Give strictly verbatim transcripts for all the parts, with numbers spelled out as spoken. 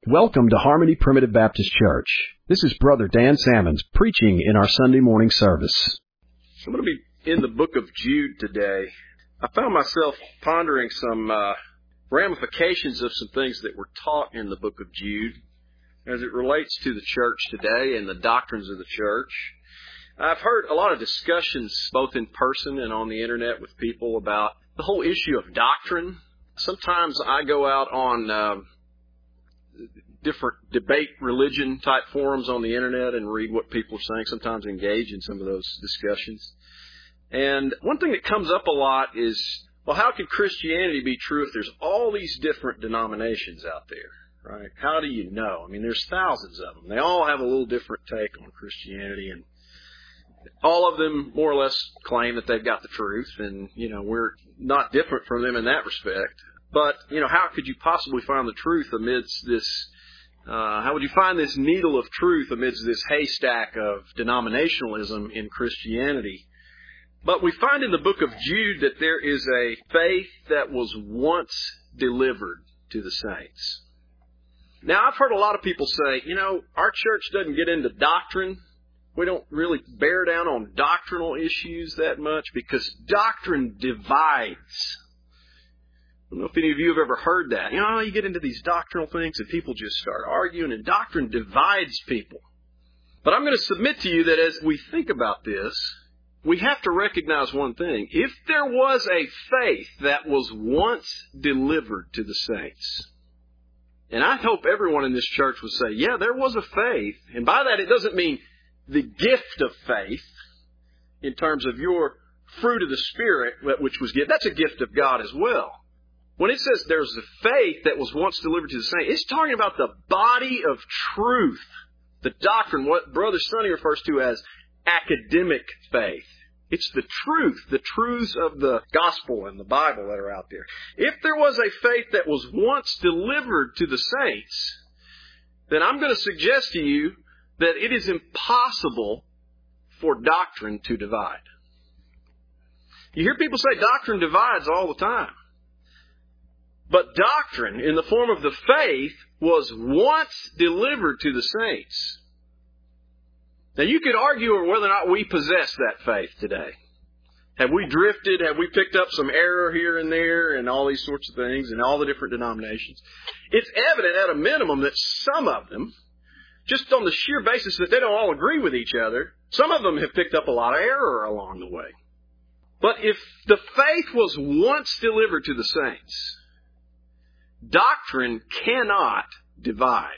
Welcome to Harmony Primitive Baptist Church. This is Brother Dan Sammons preaching in our Sunday morning service. I'm going to be in the book of Jude today. I found myself pondering some uh, ramifications of some things that were taught in the book of Jude as it relates to the church today and the doctrines of the church. I've heard a lot of discussions both in person and on the internet with people about the whole issue of doctrine. Sometimes I go out on uh, different debate religion type forums on the internet and read what people are saying, sometimes engage in some of those discussions. And one thing that comes up a lot is, well, how can Christianity be true if there's all these different denominations out there, right? How do you know? I mean, there's thousands of them. They all have a little different take on Christianity, and all of them more or less claim that they've got the truth, and, you know, we're not different from them in that respect. But, you know, how could you possibly find the truth amidst this Uh, how would you find this needle of truth amidst this haystack of denominationalism in Christianity? But we find in the book of Jude that there is a faith that was once delivered to the saints. Now, I've heard a lot of people say, you know, our church doesn't get into doctrine. We don't really bear down on doctrinal issues that much because doctrine divides. I don't know if any of you have ever heard that. You know, you get into these doctrinal things and people just start arguing, and doctrine divides people. But I'm going to submit to you that as we think about this, we have to recognize one thing. If there was a faith that was once delivered to the saints, and I hope everyone in this church would say, yeah, there was a faith. And by that, it doesn't mean the gift of faith in terms of your fruit of the Spirit, which was given. That's a gift of God as well. When it says there's a faith that was once delivered to the saints, it's talking about the body of truth, the doctrine, what Brother Sonny refers to as academic faith. It's the truth, the truths of the gospel and the Bible that are out there. If there was a faith that was once delivered to the saints, then I'm going to suggest to you that it is impossible for doctrine to divide. You hear people say doctrine divides all the time. But doctrine, in the form of the faith, was once delivered to the saints. Now, you could argue over whether or not we possess that faith today. Have we drifted? Have we picked up some error here and there and all these sorts of things in all the different denominations? It's evident at a minimum that some of them, just on the sheer basis that they don't all agree with each other, some of them have picked up a lot of error along the way. But if the faith was once delivered to the saints, doctrine cannot divide.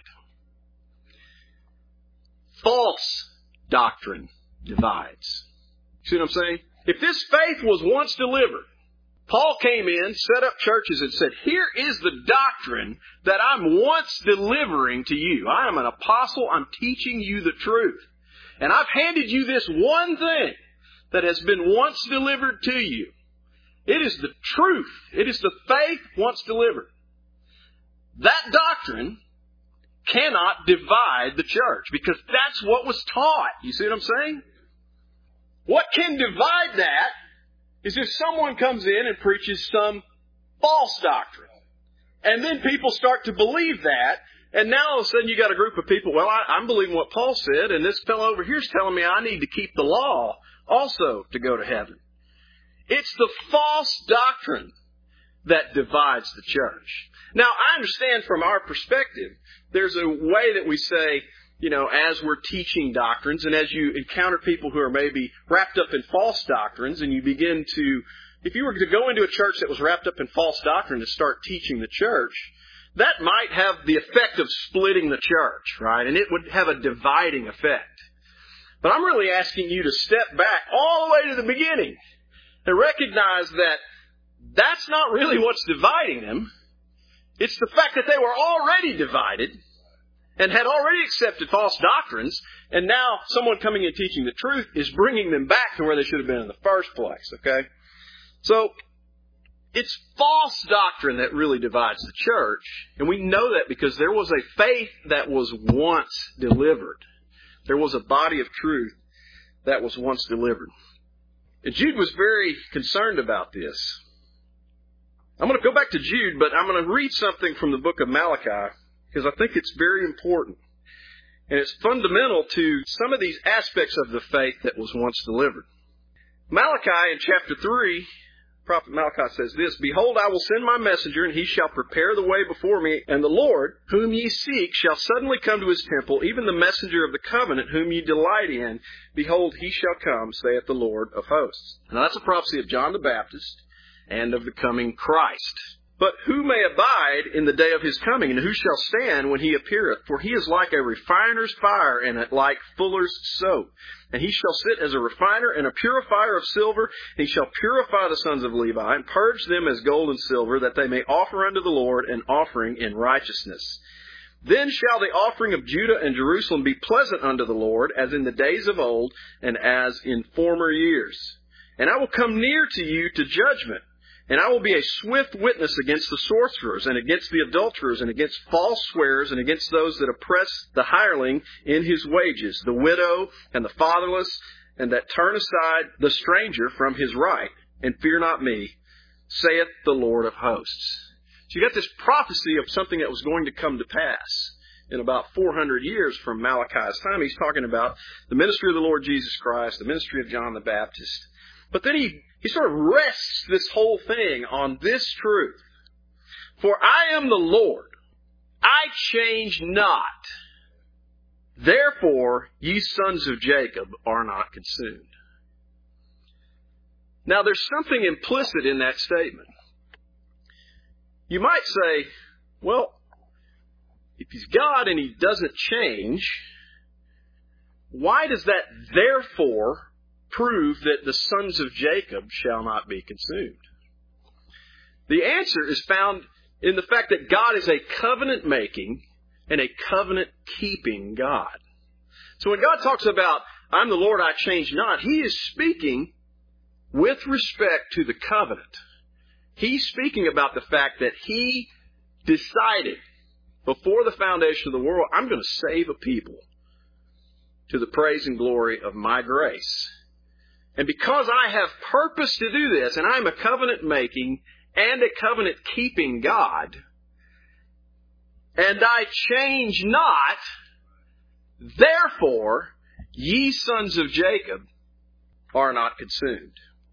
False doctrine divides. See what I'm saying? If this faith was once delivered, Paul came in, set up churches and said, here is the doctrine that I'm once delivering to you. I am an apostle. I'm teaching you the truth. And I've handed you this one thing that has been once delivered to you. It is the truth. It is the faith once delivered. That doctrine cannot divide the church because that's what was taught. You see what I'm saying? What can divide that is if someone comes in and preaches some false doctrine. And then people start to believe that. And now all of a sudden you got a group of people, well, I, I'm believing what Paul said, and this fellow over here is telling me I need to keep the law also to go to heaven. It's the false doctrine that divides the church. Now, I understand from our perspective, there's a way that we say, you know, as we're teaching doctrines and as you encounter people who are maybe wrapped up in false doctrines and you begin to, if you were to go into a church that was wrapped up in false doctrine to start teaching the church, that might have the effect of splitting the church, right? And it would have a dividing effect. But I'm really asking you to step back all the way to the beginning and recognize that that's not really what's dividing them. It's the fact that they were already divided and had already accepted false doctrines, and now someone coming and teaching the truth is bringing them back to where they should have been in the first place, okay? So, it's false doctrine that really divides the church, and we know that because there was a faith that was once delivered. There was a body of truth that was once delivered. And Jude was very concerned about this. I'm going to go back to Jude, but I'm going to read something from the book of Malachi. because I think it's very important. And it's fundamental to some of these aspects of the faith that was once delivered. Malachi in chapter three, Prophet Malachi says this, "Behold, I will send my messenger, and he shall prepare the way before me. And the Lord, whom ye seek, shall suddenly come to his temple, even the messenger of the covenant, whom ye delight in. Behold, he shall come, saith the Lord of hosts." Now that's a prophecy of John the Baptist and of the coming Christ. "But who may abide in the day of his coming, and who shall stand when he appeareth? For he is like a refiner's fire, and like fuller's soap. And he shall sit as a refiner and a purifier of silver. And he shall purify the sons of Levi, and purge them as gold and silver, that they may offer unto the Lord an offering in righteousness. Then shall the offering of Judah and Jerusalem be pleasant unto the Lord, as in the days of old, and as in former years. And I will come near to you to judgment. And I will be a swift witness against the sorcerers, and against the adulterers, and against false swearers, and against those that oppress the hireling in his wages, the widow and the fatherless, and that turn aside the stranger from his right, and fear not me, saith the Lord of hosts." So you got this prophecy of something that was going to come to pass in about four hundred years from Malachi's time. He's talking about the ministry of the Lord Jesus Christ, the ministry of John the Baptist. But then he, he sort of rests this whole thing on this truth. "For I am the Lord, I change not. Therefore, ye sons of Jacob are not consumed." Now, there's something implicit in that statement. You might say, well, if he's God and he doesn't change, why does that therefore prove that the sons of Jacob shall not be consumed? The answer is found in the fact that God is a covenant-making and a covenant-keeping God. So when God talks about, "I'm the Lord, I change not," He is speaking with respect to the covenant. He's speaking about the fact that He decided before the foundation of the world, I'm going to save a people to the praise and glory of my grace. And because I have purpose to do this, and I'm a covenant-making and a covenant-keeping God, and I change not, therefore, ye sons of Jacob are not consumed.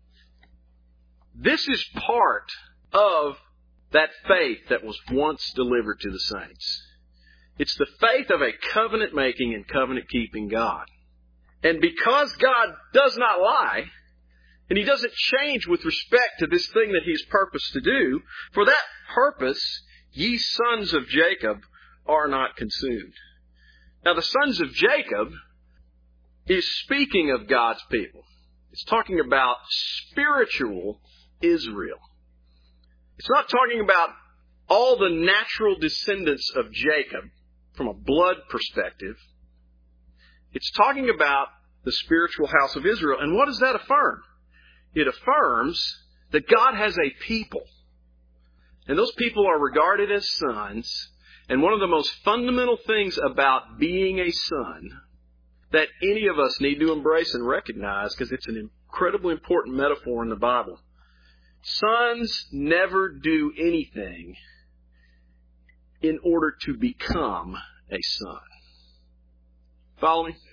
This is part of that faith that was once delivered to the saints. It's the faith of a covenant-making and covenant-keeping God. And because God does not lie, and He doesn't change with respect to this thing that He's purposed to do, for that purpose, ye sons of Jacob are not consumed. Now, the sons of Jacob is speaking of God's people. It's talking about spiritual Israel. It's not talking about all the natural descendants of Jacob from a blood perspective. It's talking about the spiritual house of Israel. And what does that affirm? It affirms that God has a people. And those people are regarded as sons. And one of the most fundamental things about being a son that any of us need to embrace and recognize, because it's an incredibly important metaphor in the Bible. Sons never do anything in order to become a son. Follow me?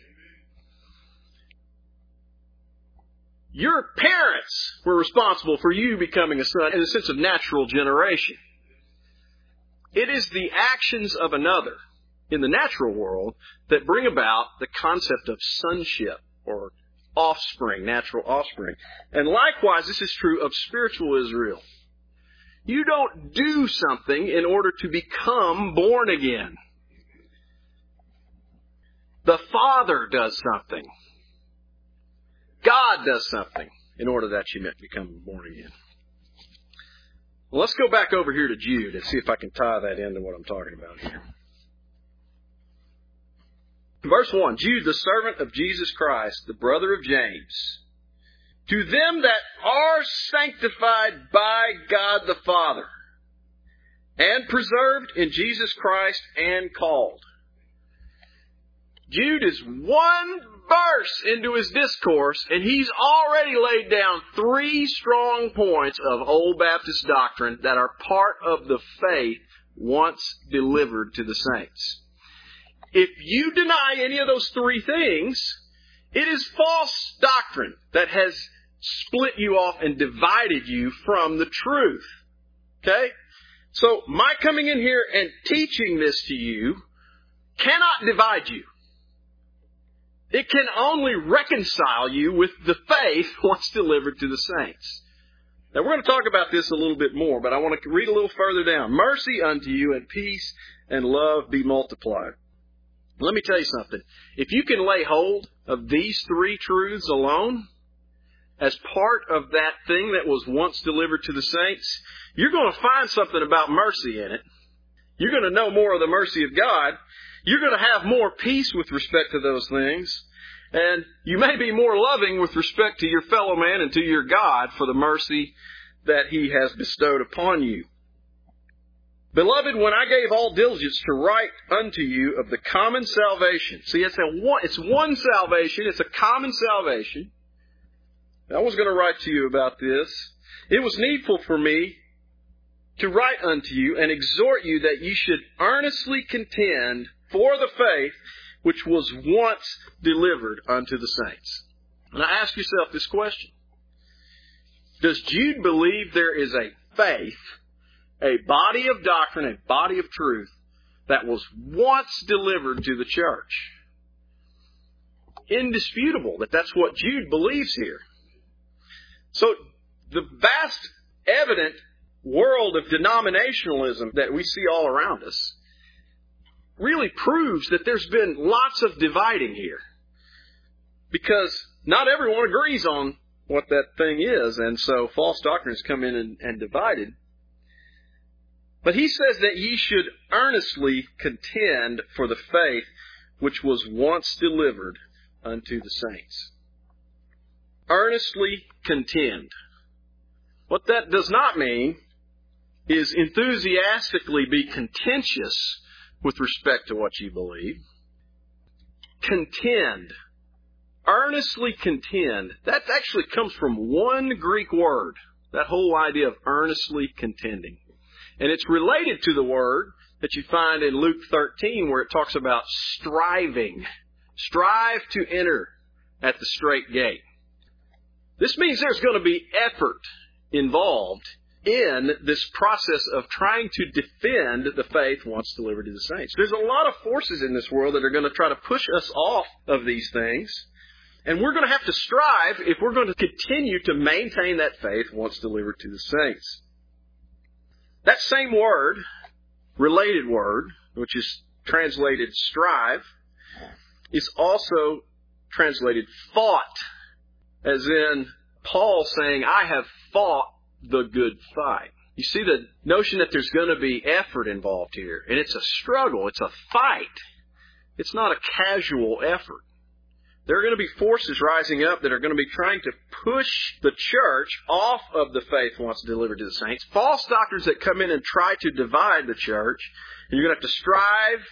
Your parents were responsible for you becoming a son in the sense of natural generation. It is the actions of another in the natural world that bring about the concept of sonship or offspring, natural offspring. And likewise, this is true of spiritual Israel. You don't do something in order to become born again. The Father does something. God does something in order that you may become born again. Well, let's go back over here to Jude and see if I can tie that into what I'm talking about here. Verse one, Jude, the servant of Jesus Christ, the brother of James, to them that are sanctified by God the Father, and preserved in Jesus Christ and called. Jude is one verse into his discourse, and he's already laid down three strong points of Old Baptist doctrine that are part of the faith once delivered to the saints. If you deny any of those three things, it is false doctrine that has split you off and divided you from the truth. Okay? So my coming in here and teaching this to you cannot divide you. It can only reconcile you with the faith once delivered to the saints. Now we're going to talk about this a little bit more, but I want to read a little further down. Mercy unto you and peace and love be multiplied. Let me tell you something. If you can lay hold of these three truths alone as part of that thing that was once delivered to the saints, you're going to find something about mercy in it. You're going to know more of the mercy of God. You're going to have more peace with respect to those things. And you may be more loving with respect to your fellow man and to your God for the mercy that He has bestowed upon you. Beloved, when I gave all diligence to write unto you of the common salvation. See, it's, a one, it's one salvation. It's a common salvation. I was going to write to you about this. It was needful for me to write unto you and exhort you that you should earnestly contend for the faith which was once delivered unto the saints. And I ask yourself this question. Does Jude believe there is a faith, a body of doctrine, a body of truth that was once delivered to the church? Indisputable that that's what Jude believes here. So the vast, evident world of denominationalism that we see all around us really proves that there's been lots of dividing here. Because not everyone agrees on what that thing is, and so false doctrines come in and, and divided. But he says that ye should earnestly contend for the faith which was once delivered unto the saints. Earnestly contend. What that does not mean is enthusiastically be contentious with respect to what you believe. Contend. Earnestly contend. That actually comes from one Greek word. That whole idea of earnestly contending. And it's related to the word that you find in Luke thirteen where it talks about striving. Strive to enter at the straight gate. This means there's going to be effort involved in this process of trying to defend the faith once delivered to the saints. There's a lot of forces in this world that are going to try to push us off of these things. And we're going to have to strive if we're going to continue to maintain that faith once delivered to the saints. That same word, related word, which is translated strive, is also translated fought. As in Paul saying, I have fought the good fight. You see the notion that there's going to be effort involved here. And it's a struggle. It's a fight. It's not a casual effort. There are going to be forces rising up that are going to be trying to push the church off of the faith once delivered to the saints. False doctrines that come in and try to divide the church. And you're going to have to strive.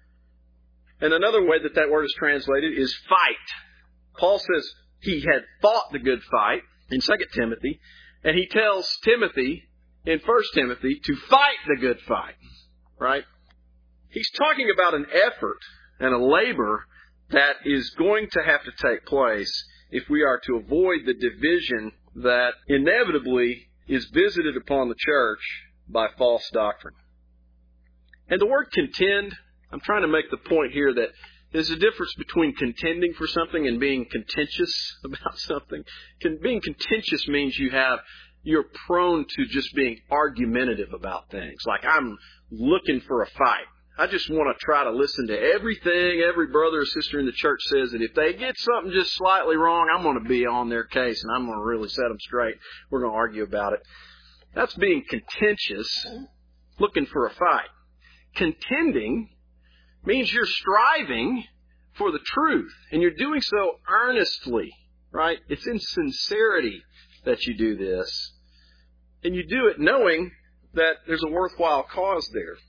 And another way that that word is translated is fight. Paul says he had fought the good fight in Second Timothy. And he tells Timothy in First Timothy to fight the good fight. Right? He's talking about an effort and a labor that is going to have to take place if we are to avoid the division that inevitably is visited upon the church by false doctrine. And the word contend, I'm trying to make the point here that there's a difference between contending for something and being contentious about something. Being contentious means you have, you're prone to just being argumentative about things. Like I'm looking for a fight. I just want to try to listen to everything every brother or sister in the church says, that if they get something just slightly wrong, I'm going to be on their case and I'm going to really set them straight. We're going to argue about it. That's being contentious, looking for a fight. Contending means you're striving for the truth, and you're doing so earnestly, right? It's in sincerity that you do this, and you do it knowing that there's a worthwhile cause there.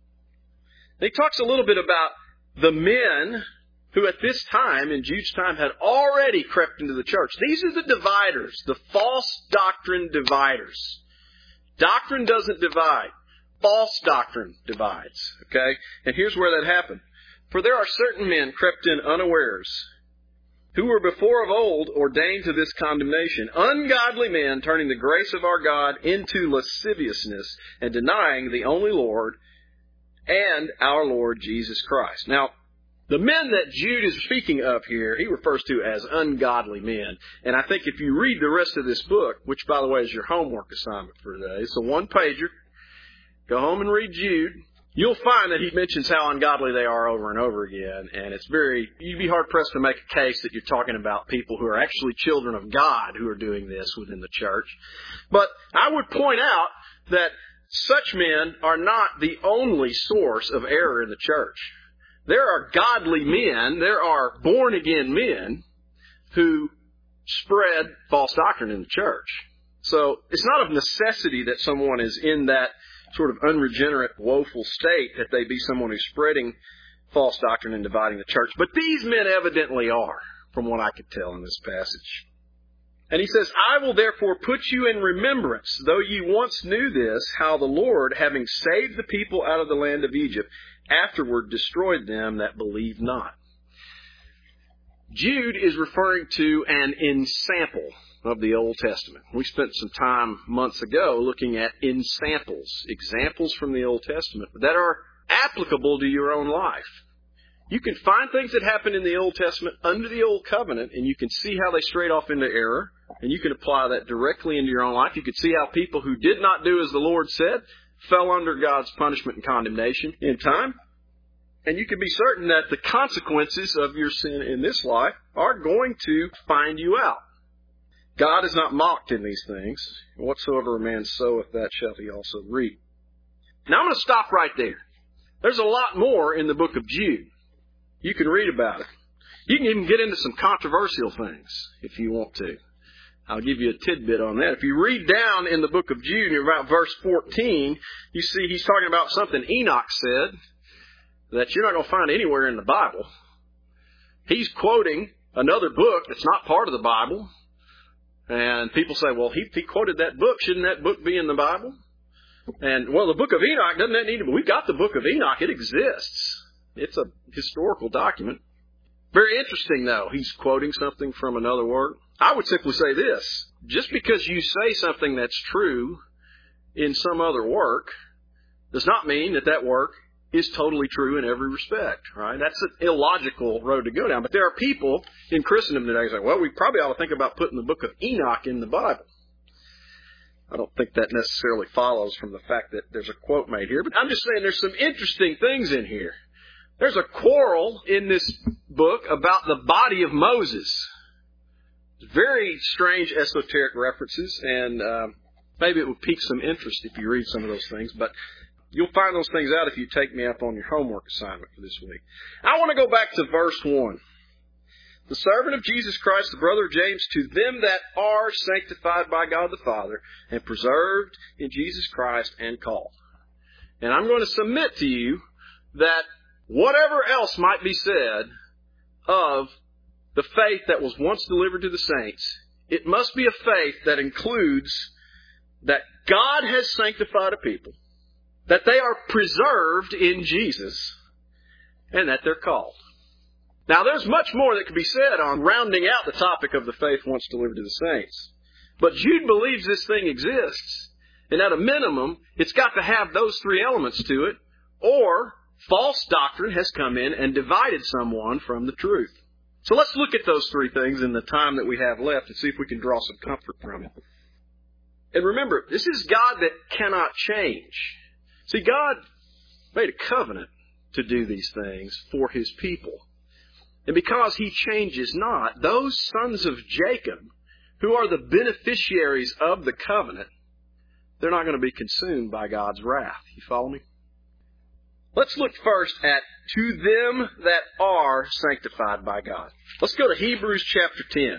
He talks a little bit about the men who at this time, in Jude's time, had already crept into the church. These are the dividers, the false doctrine dividers. Doctrine doesn't divide. false doctrine divides. Okay? And here's where that happened. For there are certain men crept in unawares, who were before of old ordained to this condemnation, ungodly men turning the grace of our God into lasciviousness and denying the only Lord and our Lord Jesus Christ. Now, the men that Jude is speaking of here, he refers to as ungodly men. And I think if you read the rest of this book, which, by the way, is your homework assignment for today, it's a one-pager. Go home and read Jude. You'll find that he mentions how ungodly they are over and over again. And it's very, you'd be hard-pressed to make a case that you're talking about people who are actually children of God who are doing this within the church. But I would point out that such men are not the only source of error in the church. There are godly men, there are born-again men who spread false doctrine in the church. So it's not of necessity that someone is in that sort of unregenerate, woeful state that they be someone who's spreading false doctrine and dividing the church. But these men evidently are, from what I could tell in this passage. And he says, I will therefore put you in remembrance, though ye once knew this, how the Lord, having saved the people out of the land of Egypt, afterward destroyed them that believed not. Jude is referring to an ensample of the Old Testament. We spent some time months ago looking at ensamples, examples from the Old Testament that are applicable to your own life. You can find things that happen in the Old Testament under the Old Covenant, and you can see how they strayed off into error, and you can apply that directly into your own life. You can see how people who did not do as the Lord said fell under God's punishment and condemnation in time. And you can be certain that the consequences of your sin in this life are going to find you out. God is not mocked in these things. Whatsoever a man soweth, that shall he also reap. Now I'm going to stop right there. There's a lot more in the book of Jude. You can read about it. You can even get into some controversial things if you want to. I'll give you a tidbit on that. If you read down in the book of Jude, about verse fourteen, you see he's talking about something Enoch said that you're not going to find anywhere in the Bible. He's quoting another book that's not part of the Bible. And people say, well, he, he quoted that book. Shouldn't that book be in the Bible? And, well, the book of Enoch, doesn't that need to be? We've got the book of Enoch. It exists. It's a historical document. Very interesting, though. He's quoting something from another work. I would simply say this. Just because you say something that's true in some other work does not mean that that work is totally true in every respect, right? That's an illogical road to go down. But there are people in Christendom today who say, well, we probably ought to think about putting the book of Enoch in the Bible. I don't think that necessarily follows from the fact that there's a quote made here. But I'm just saying there's some interesting things in here. There's a quarrel in this book about the body of Moses. Very strange esoteric references, and uh, maybe it would pique some interest if you read some of those things. But you'll find those things out if you take me up on your homework assignment for this week. I want to go back to verse one. The servant of Jesus Christ, the brother of James, to them that are sanctified by God the Father and preserved in Jesus Christ and called. And I'm going to submit to you that whatever else might be said of the faith that was once delivered to the saints, it must be a faith that includes that God has sanctified a people, that they are preserved in Jesus, and that they're called. Now, there's much more that could be said on rounding out the topic of the faith once delivered to the saints. But Jude believes this thing exists, and at a minimum, it's got to have those three elements to it, or false doctrine has come in and divided someone from the truth. So let's look at those three things in the time that we have left and see if we can draw some comfort from it. And remember, this is God that cannot change. See, God made a covenant to do these things for His people. And because He changes not, those sons of Jacob, who are the beneficiaries of the covenant, they're not going to be consumed by God's wrath. You follow me? Let's look first at to them that are sanctified by God. Let's go to Hebrews chapter ten.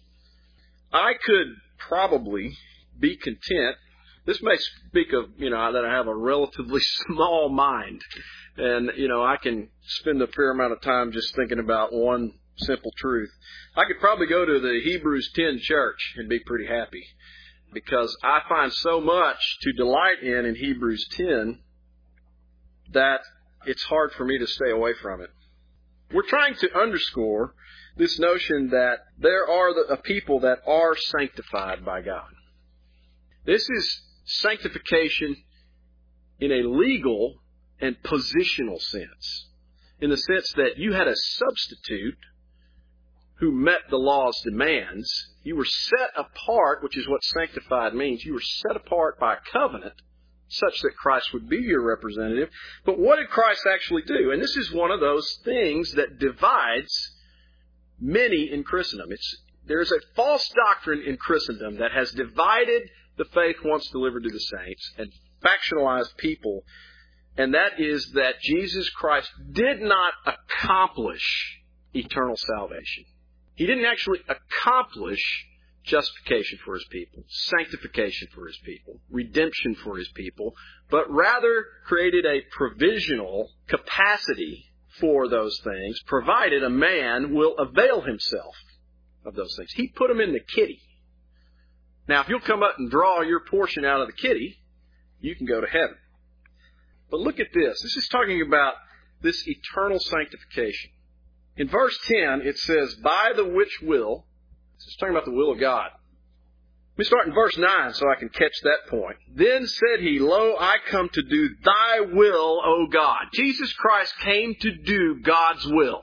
I could probably be content. This may speak of, you know, that I have a relatively small mind. And, you know, I can spend a fair amount of time just thinking about one simple truth. I could probably go to the Hebrews ten church and be pretty happy. because I find so much to delight in in Hebrews ten that it's hard for me to stay away from it. We're trying to underscore this notion that there are the, a people that are sanctified by God. This is sanctification in a legal and positional sense, in the sense that you had a substitute who met the law's demands. You were set apart, which is what sanctified means. You were set apart by a covenant such that Christ would be your representative. But what did Christ actually do? And this is one of those things that divides many in Christendom. It's, there's a false doctrine in Christendom that has divided the faith once delivered to the saints and factionalized people. And that is that Jesus Christ did not accomplish eternal salvation. He didn't actually accomplish justification for His people, sanctification for His people, redemption for His people, but rather created a provisional capacity for those things, provided a man will avail himself of those things. He put them in the kitty. Now, if you'll come up and draw your portion out of the kitty, you can go to heaven. But look at this. This is talking about this eternal sanctification. In verse ten, it says, by the which will, this is talking about the will of God. Let me start in verse nine so I can catch that point. Then said he, lo, I come to do thy will, O God. Jesus Christ came to do God's will.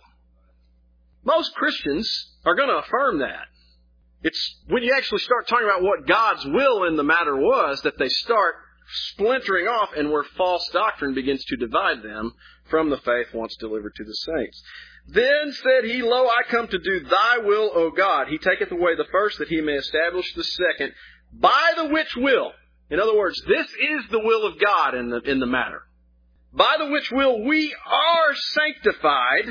Most Christians are going to affirm that. It's when you actually start talking about what God's will in the matter was that they start splintering off and where false doctrine begins to divide them from the faith once delivered to the saints. Then said he, lo, I come to do thy will, O God. He taketh away the first that he may establish the second, by the which will. In other words, this is the will of God in the, in the matter. By the which will we are sanctified.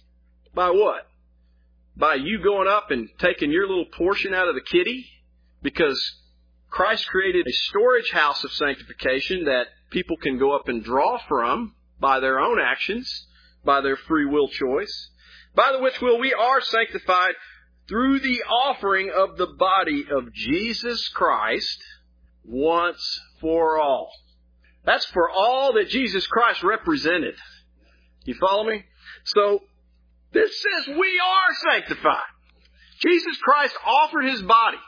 By what? By you going up and taking your little portion out of the kitty? Because Christ created a storage house of sanctification that people can go up and draw from by their own actions, by their free will choice. By the which will we are sanctified through the offering of the body of Jesus Christ once for all. That's for all that Jesus Christ represented. You follow me? So, this says we are sanctified. Jesus Christ offered His body.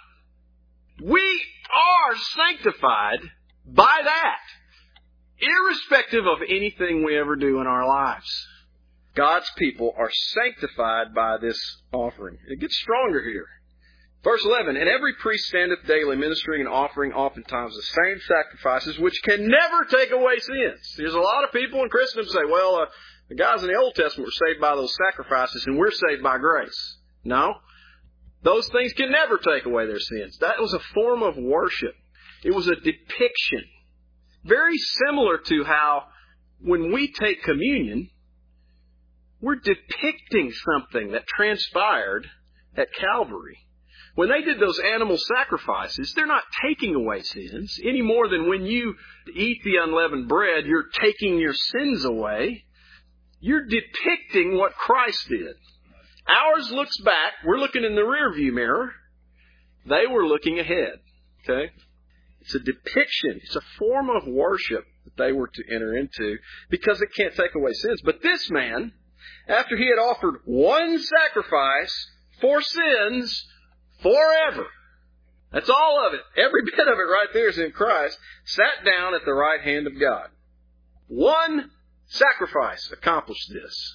We are sanctified by that, irrespective of anything we ever do in our lives. God's people are sanctified by this offering. It gets stronger here. Verse eleven, and every priest standeth daily ministering and offering oftentimes the same sacrifices which can never take away sins. There's a lot of people in Christendom say, well, uh, the guys in the Old Testament were saved by those sacrifices and we're saved by grace. No. Those things can never take away their sins. That was a form of worship. It was a depiction. Very similar to how when we take communion, we're depicting something that transpired at Calvary. When they did those animal sacrifices, they're not taking away sins any more than when you eat the unleavened bread, you're taking your sins away. You're depicting what Christ did. Ours looks back. We're looking in the rearview mirror. They were looking ahead. Okay? It's a depiction. It's a form of worship that they were to enter into because it can't take away sins. But this man, after he had offered one sacrifice for sins forever, that's all of it. Every bit of it right there is in Christ, sat down at the right hand of God. One sacrifice accomplished this.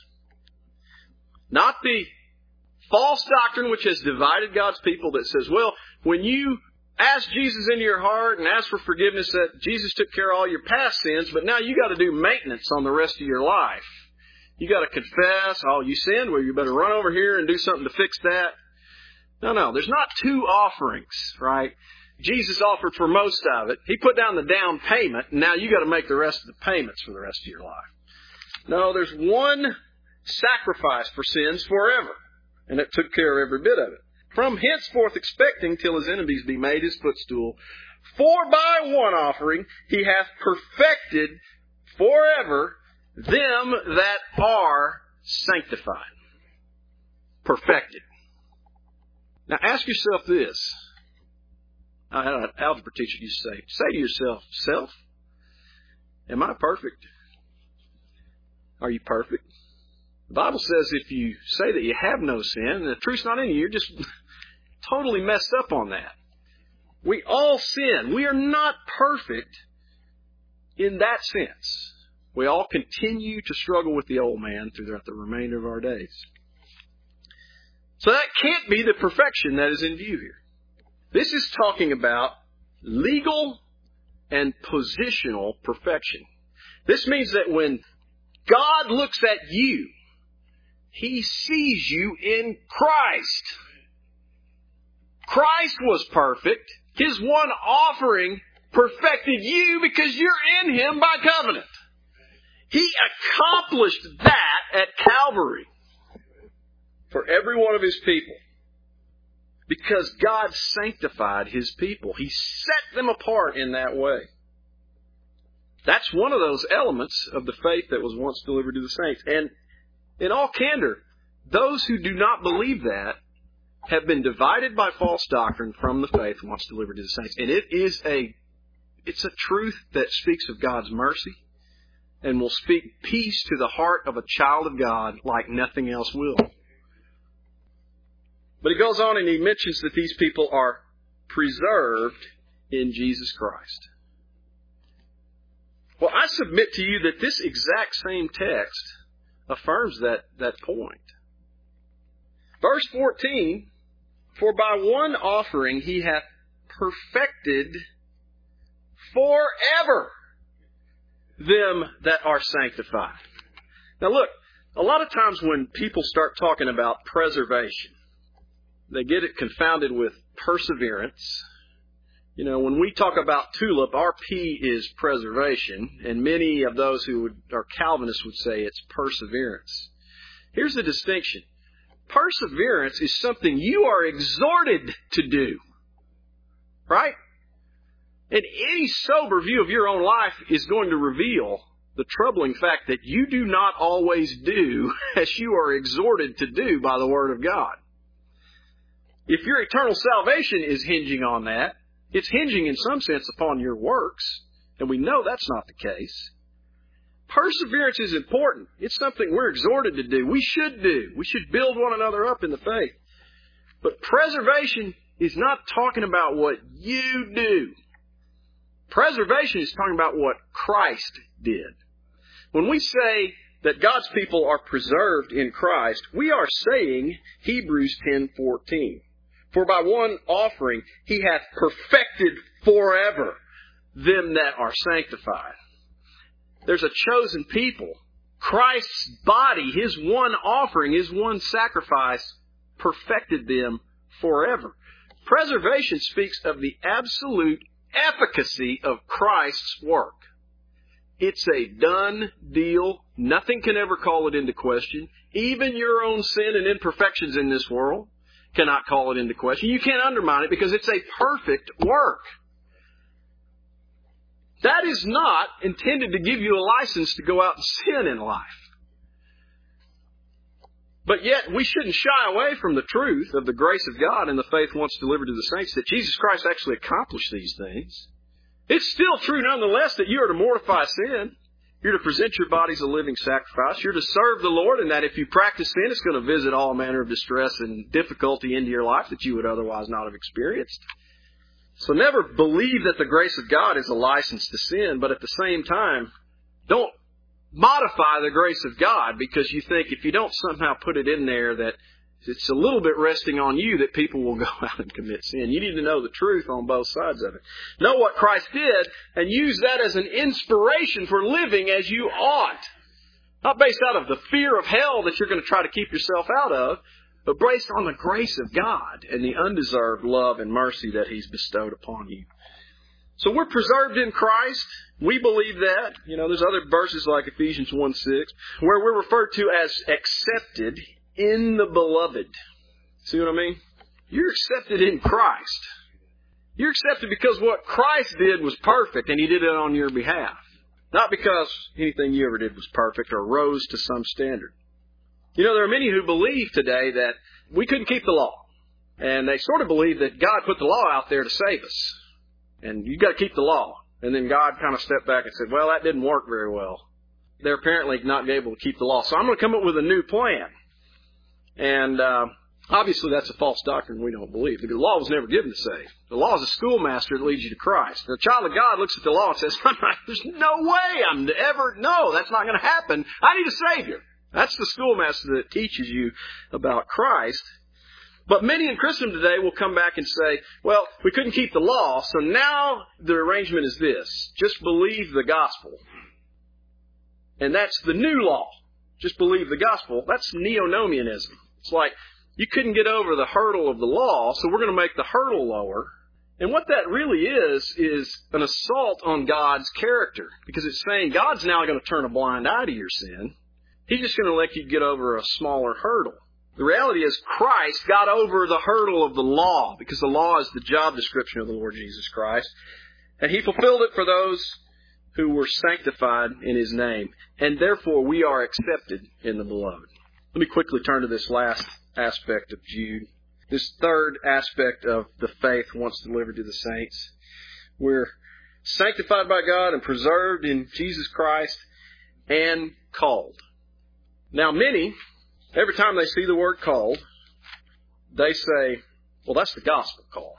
Not the false doctrine which has divided God's people that says, well, when you ask Jesus into your heart and ask for forgiveness, that Jesus took care of all your past sins, but now you got to do maintenance on the rest of your life. You got to confess, oh, you sinned, well, you better run over here and do something to fix that. No, no, there's not two offerings, right? Jesus offered for most of it. He put down the down payment, and now you got to make the rest of the payments for the rest of your life. No, there's one sacrifice for sins forever, and it took care of every bit of it. From henceforth expecting till his enemies be made his footstool. For by one offering he hath perfected forever them that are sanctified. Perfected. Now ask yourself this. I had an algebra teacher used to say, say to yourself, self, am I perfect? Are you perfect? The Bible says if you say that you have no sin, and the truth's not in you, you're just totally messed up on that. We all sin. We are not perfect in that sense. We all continue to struggle with the old man throughout the remainder of our days. So that can't be the perfection that is in view here. This is talking about legal and positional perfection. This means that when God looks at you, He sees you in Christ. Christ was perfect. His one offering perfected you because you're in Him by covenant. He accomplished that at Calvary for every one of His people. Because God sanctified His people. He set them apart in that way. That's one of those elements of the faith that was once delivered to the saints. And in all candor, those who do not believe that have been divided by false doctrine from the faith once delivered to the saints. And it is a, it's a truth that speaks of God's mercy and will speak peace to the heart of a child of God like nothing else will. But he goes on and he mentions that these people are preserved in Jesus Christ. Well, I submit to you that this exact same text affirms that, that point. Verse fourteen, for by one offering He hath perfected forever them that are sanctified. Now look, a lot of times when people start talking about preservation, they get it confounded with perseverance. You know, when we talk about tulip, our P is preservation, and many of those who would, are Calvinists would say it's perseverance. Here's the distinction. Perseverance is something you are exhorted to do. Right? And any sober view of your own life is going to reveal the troubling fact that you do not always do as you are exhorted to do by the Word of God. If your eternal salvation is hinging on that, it's hinging in some sense upon your works, and we know that's not the case. Perseverance is important. It's something we're exhorted to do. We should do. We should build one another up in the faith. But preservation is not talking about what you do. Preservation is talking about what Christ did. When we say that God's people are preserved in Christ, we are saying Hebrews ten fourteen. For by one offering He hath perfected forever them that are sanctified. There's a chosen people. Christ's body, His one offering, His one sacrifice, perfected them forever. Preservation speaks of the absolute efficacy of Christ's work. It's a done deal. Nothing can ever call it into question. Even your own sin and imperfections in this world cannot call it into question. You can't undermine it because it's a perfect work. That is not intended to give you a license to go out and sin in life. But yet, we shouldn't shy away from the truth of the grace of God and the faith once delivered to the saints that Jesus Christ actually accomplished these things. It's still true nonetheless that you are to mortify sin. You're to present your bodies a living sacrifice. You're to serve the Lord, and that if you practice sin, it's going to visit all manner of distress and difficulty into your life that you would otherwise not have experienced. So never believe that the grace of God is a license to sin, but at the same time, don't modify the grace of God because you think if you don't somehow put it in there that it's a little bit resting on you that people will go out and commit sin. You need to know the truth on both sides of it. Know what Christ did and use that as an inspiration for living as you ought. Not based out of the fear of hell that you're going to try to keep yourself out of, but based on the grace of God and the undeserved love and mercy that He's bestowed upon you. So we're preserved in Christ. We believe that. You know, there's other verses like Ephesians one six where we're referred to as accepted in the beloved. See what I mean? You're accepted in Christ. You're accepted because what Christ did was perfect and He did it on your behalf. Not because anything you ever did was perfect or rose to some standard. You know, there are many who believe today that we couldn't keep the law. And they sort of believe that God put the law out there to save us. And you've got to keep the law. And then God kind of stepped back and said, well, that didn't work very well. They're apparently not able to keep the law. So I'm going to come up with a new plan. And uh, obviously that's a false doctrine we don't believe. The law was never given to save. The law is a schoolmaster that leads you to Christ. The child of God looks at the law and says, there's no way I'm ever, no, that's not going to happen. I need a Savior. That's the schoolmaster that teaches you about Christ. But many in Christendom today will come back and say, well, we couldn't keep the law, so now the arrangement is this. Just believe the gospel. And that's the new law. Just believe the gospel. That's neo-nomianism. It's like, you couldn't get over the hurdle of the law, so we're going to make the hurdle lower. And what that really is, is an assault on God's character. Because it's saying God's now going to turn a blind eye to your sin. He's just going to let you get over a smaller hurdle. The reality is Christ got over the hurdle of the law, because the law is the job description of the Lord Jesus Christ. And He fulfilled it for those who were sanctified in His name. And therefore we are accepted in the Beloved. Let me quickly turn to this last aspect of Jude. This third aspect of the faith once delivered to the saints. We're sanctified by God and preserved in Jesus Christ and called. Now many, every time they see the word called, they say, well, that's the gospel call.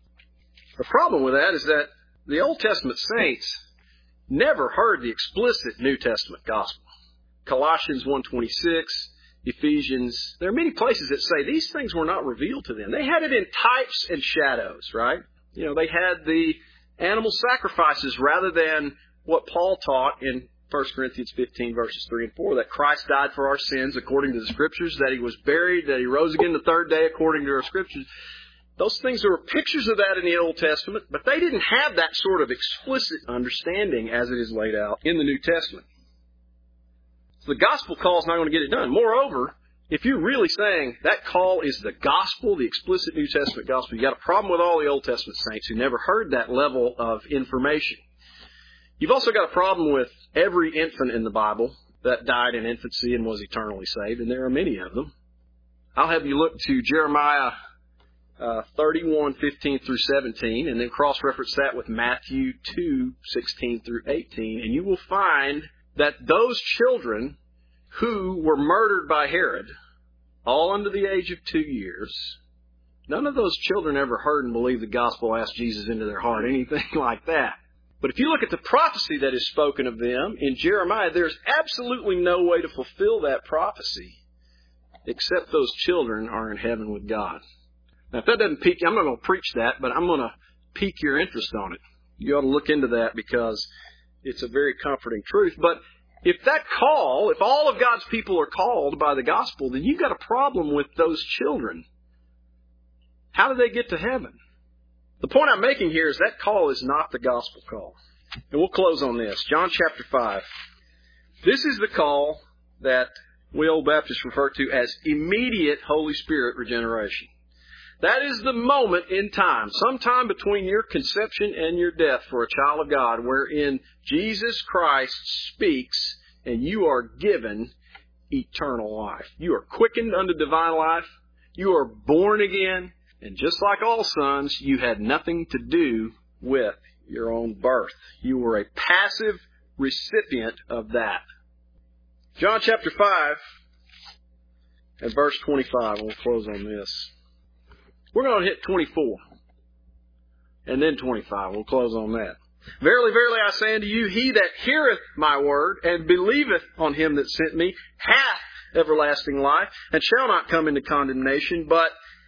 The problem with that is that the Old Testament saints never heard the explicit New Testament gospel. Colossians one twenty-six, Ephesians, there are many places that say these things were not revealed to them. They had it in types and shadows, right? You know, they had the animal sacrifices rather than what Paul taught in First Corinthians fifteen, verses three and four, that Christ died for our sins according to the Scriptures, that He was buried, that He rose again the third day according to our Scriptures. Those things, there were pictures of that in the Old Testament, but they didn't have that sort of explicit understanding as it is laid out in the New Testament. So the gospel call is not going to get it done. Moreover, if you're really saying that call is the gospel, the explicit New Testament gospel, you've got a problem with all the Old Testament saints who never heard that level of information. You've also got a problem with every infant in the Bible that died in infancy and was eternally saved, and there are many of them. I'll have you look to Jeremiah uh, thirty-one, fifteen through seventeen, and then cross-reference that with Matthew two, sixteen through eighteen, and you will find that those children who were murdered by Herod, all under the age of two years, none of those children ever heard and believed the gospel, asked Jesus into their heart, anything like that. But if you look at the prophecy that is spoken of them in Jeremiah, there's absolutely no way to fulfill that prophecy except those children are in heaven with God. Now, if that doesn't pique you, I'm not going to preach that, but I'm going to pique your interest on it. You ought to look into that because it's a very comforting truth. But if that call, if all of God's people are called by the gospel, then you've got a problem with those children. How do they get to heaven? The point I'm making here is that call is not the gospel call. And we'll close on this. John chapter five. This is the call that we Old Baptists refer to as immediate Holy Spirit regeneration. That is the moment in time, sometime between your conception and your death for a child of God, wherein Jesus Christ speaks and you are given eternal life. You are quickened unto divine life. You are born again. And just like all sons, you had nothing to do with your own birth. You were a passive recipient of that. John chapter five and verse twenty-five. We'll close on this. We're going to hit twenty-four. And then twenty-five. We'll close on that. Verily, verily, I say unto you, he that heareth my word and believeth on him that sent me hath everlasting life, and shall not come into condemnation, but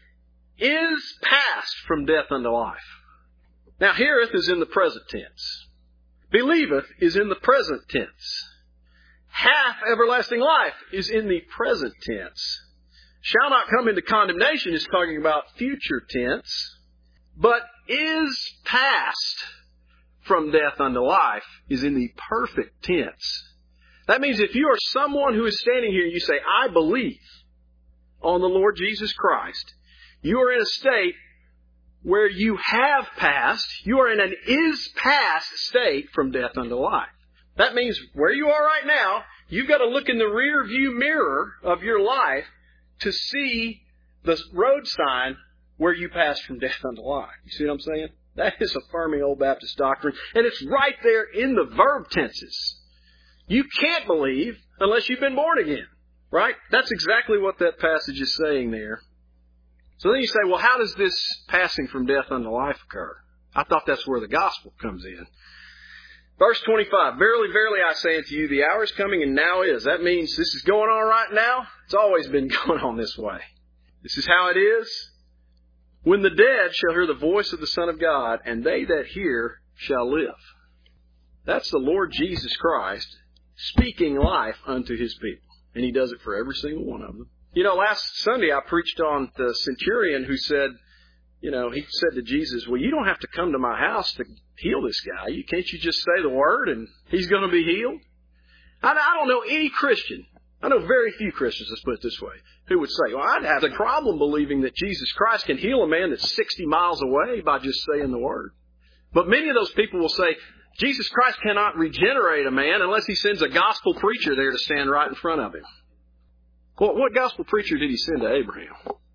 is passed from death unto life. Now, heareth is in the present tense. Believeth is in the present tense. Hath everlasting life is in the present tense. Shall not come into condemnation is talking about future tense. But is passed from death unto life is in the perfect tense. That means if you are someone who is standing here and you say, I believe on the Lord Jesus Christ, you are in a state where you have passed, you are in an is past state from death unto life. That means where you are right now, you've got to look in the rear view mirror of your life to see the road sign where you pass from death unto life. You see what I'm saying? That is affirming Old Baptist doctrine, and it's right there in the verb tenses. You can't believe unless you've been born again, right? That's exactly what that passage is saying there. So then you say, well, how does this passing from death unto life occur? I thought that's where the gospel comes in. Verse twenty-five, verily, verily, I say unto you, the hour is coming and now is. That means this is going on right now. It's always been going on this way. This is how it is. When the dead shall hear the voice of the Son of God, and they that hear shall live. That's the Lord Jesus Christ speaking life unto His people. And He does it for every single one of them. You know, last Sunday I preached on the centurion who said, you know, he said to Jesus, well, you don't have to come to my house to heal this guy. You, can't you just say the word and he's going to be healed? I, I don't know any Christian, I know very few Christians, let's put it this way, who would say, well, I'd have a problem believing that Jesus Christ can heal a man that's sixty miles away by just saying the word. But many of those people will say, Jesus Christ cannot regenerate a man unless He sends a gospel preacher there to stand right in front of him. Well, what gospel preacher did He send to Abraham?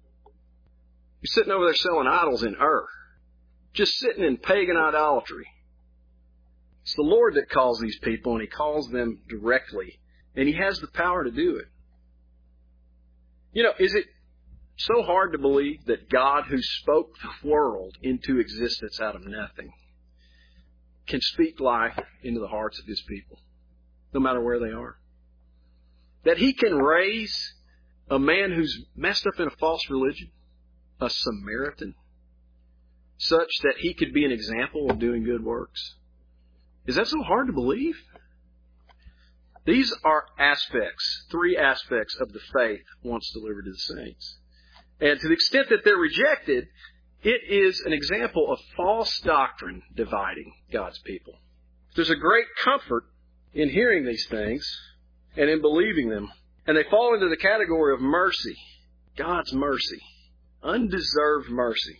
He's sitting over there selling idols in Ur. Just sitting in pagan idolatry. It's the Lord that calls these people, and He calls them directly. And He has the power to do it. You know, is it so hard to believe that God, who spoke the world into existence out of nothing, can speak life into the hearts of His people, no matter where they are? That He can raise a man who's messed up in a false religion, a Samaritan, such that he could be an example of doing good works. Is that so hard to believe? These are aspects, three aspects of the faith once delivered to the saints. And to the extent that they're rejected, it is an example of false doctrine dividing God's people. There's a great comfort in hearing these things and in believing them. And they fall into the category of mercy, God's mercy, undeserved mercy.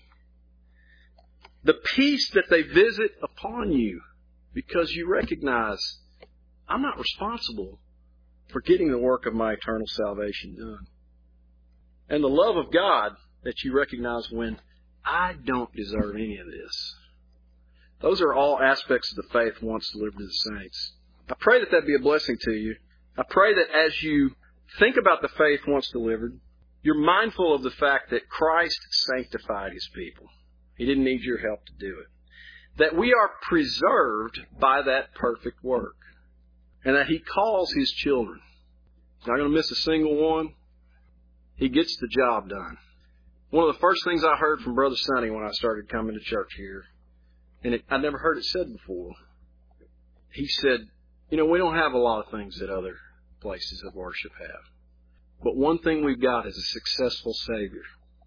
The peace that they visit upon you because you recognize, I'm not responsible for getting the work of my eternal salvation done. And the love of God that you recognize when I don't deserve any of this. Those are all aspects of the faith once delivered to the saints. I pray that that be a blessing to you. I pray that as you think about the faith once delivered, you're mindful of the fact that Christ sanctified His people. He didn't need your help to do it. That we are preserved by that perfect work. And that He calls His children. He's not going to miss a single one. He gets the job done. One of the first things I heard from Brother Sonny when I started coming to church here, and it, I never heard it said before, he said, you know, we don't have a lot of things that other places of worship have. But one thing we've got is a successful Savior.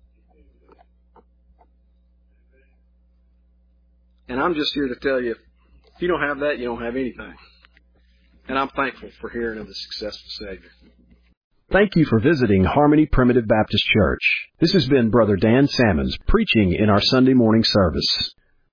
And I'm just here to tell you, if you don't have that, you don't have anything. And I'm thankful for hearing of the successful Savior. Thank you for visiting Harmony Primitive Baptist Church. This has been Brother Dan Salmons preaching in our Sunday morning service.